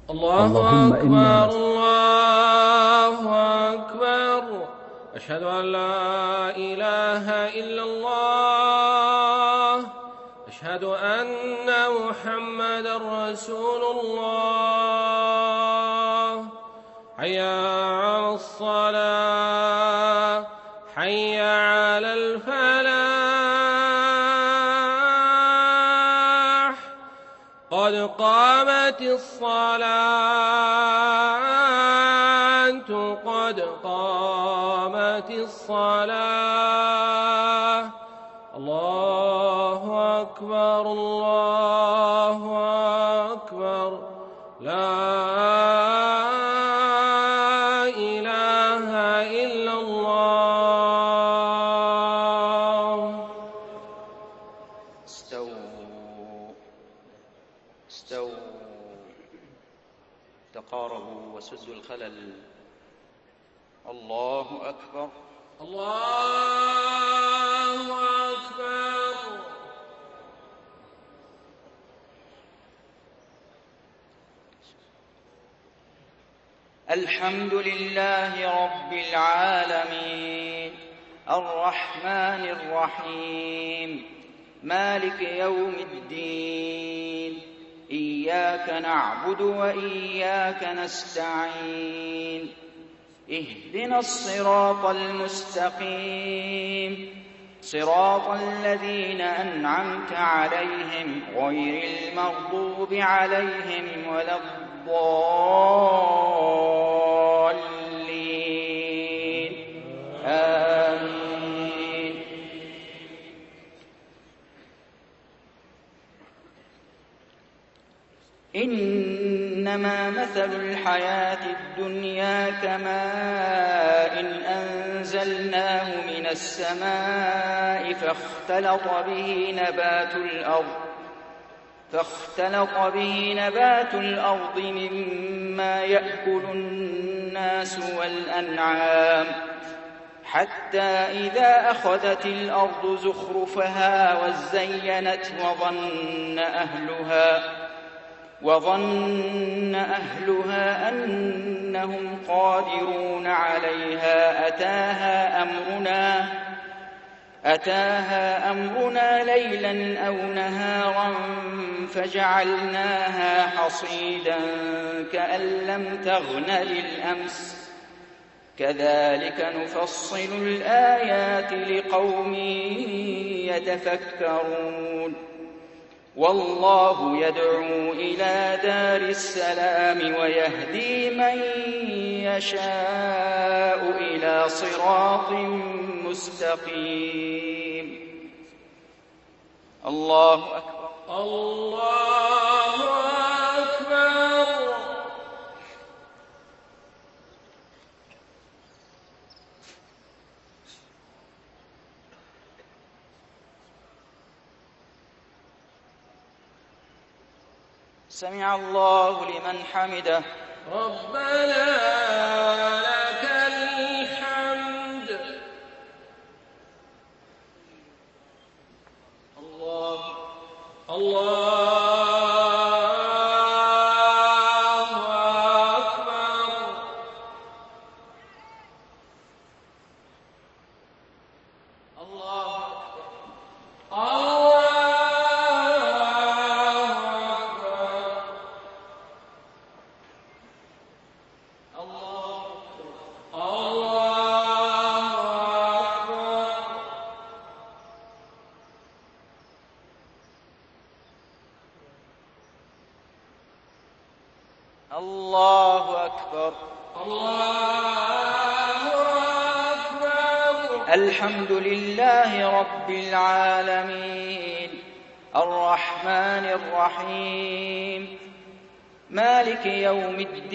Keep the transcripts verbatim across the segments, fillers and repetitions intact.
الله اللهم إنا أكبر نسألك الله أكبر. أشهد أن لا إله إلا الله. أشهد أن محمدا رسول الله. حي على الصلاة، حي على الفلاح، قد قامت الصلاة، قد قامت الصلاة. الله أكبر الله أكبر. لا إله إلا الله. استووا استووا تقاربوا وسدوا الخلل. الله أكبر الله أكبر. الحمد لله رب العالمين، الرحمن الرحيم، مالك يوم الدين. إياك نعبد وإياك نستعين. اهدنا الصراط المستقيم، صراط الذين أنعمت عليهم غير المغضوب عليهم ولا الضالين. آمين. إنما مثل الحياة الدنيا كماء أنزلناه من السماء فاختلط به نبات الأرض فاختلط به نبات الأرض مما يأكل الناس والأنعام، حتى إذا أخذت الأرض زخرفها وزينت وظن أهلها وظن أهلها أنهم قادرون عليها أتاها أمرنا أتاها أمرنا ليلا أو نهارا فجعلناها حصيدا كأن لم تغن بالأمس. كذلك نفصل الآيات لقوم يتفكرون. والله يدعو إلى دار السلام ويهدي من يشاء إلى صراط مستقيم. الله أكبر الله أكبر. سمع الله لمن حمده. ربنا لك الحمد. الله الله أكبر. الله أكبر. الله الله أكبر. الله أكبر. الحمد لله رب العالمين، الرحمن الرحيم، مالك يوم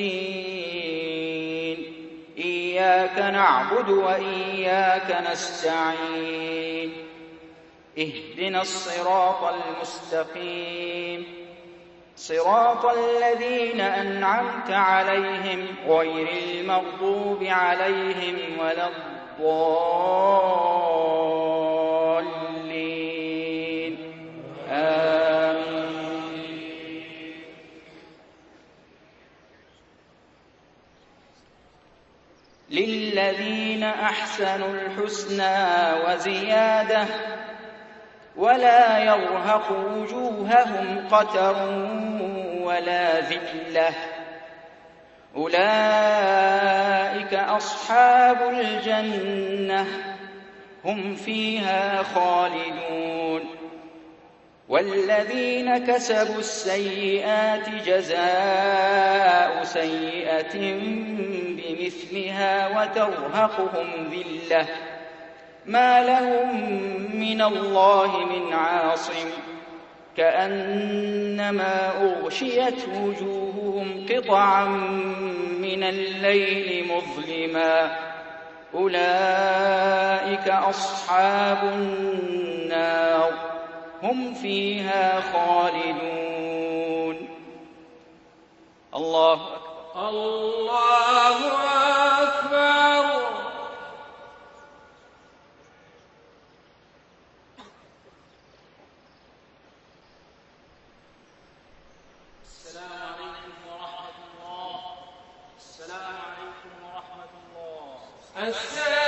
الدين. إياك نعبد وإياك نستعين. اهدنا الصراط المستقيم، صراط الذين أنعمت عليهم غير المغضوب عليهم ولا الضالين. آمين. للذين أحسنوا الحسنى وزيادة ولا يرهق وجوههم قتر ولا ذلة أولئك أصحاب الجنة هم فيها خالدون والذين كسبوا السيئات جزاء سيئة بمثلها وترهقهم ذلة ما لهم من الله من عاصم كأنما أغشيت وجوههم قطعا من الليل مظلما أولئك أصحاب النار هم فيها خالدون. الله أكبر. الله أكبر. السلام عليكم ورحمة الله. السلام عليكم ورحمة الله. السلام